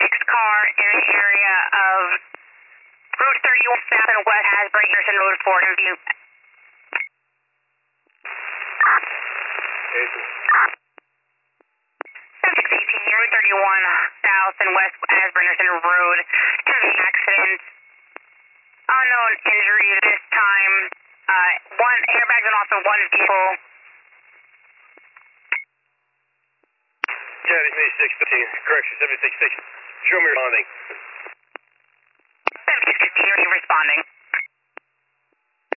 Fixed car in the area of Road 31 South and West Asbury Anderson Road, Ford in view. 7618, Road 31 South and West Asbury Anderson Road. Heavy accident. Unknown injury this time. One airbags and also one vehicle. Yeah, 7615. Correction, 7616. Show me responding. 7615, responding.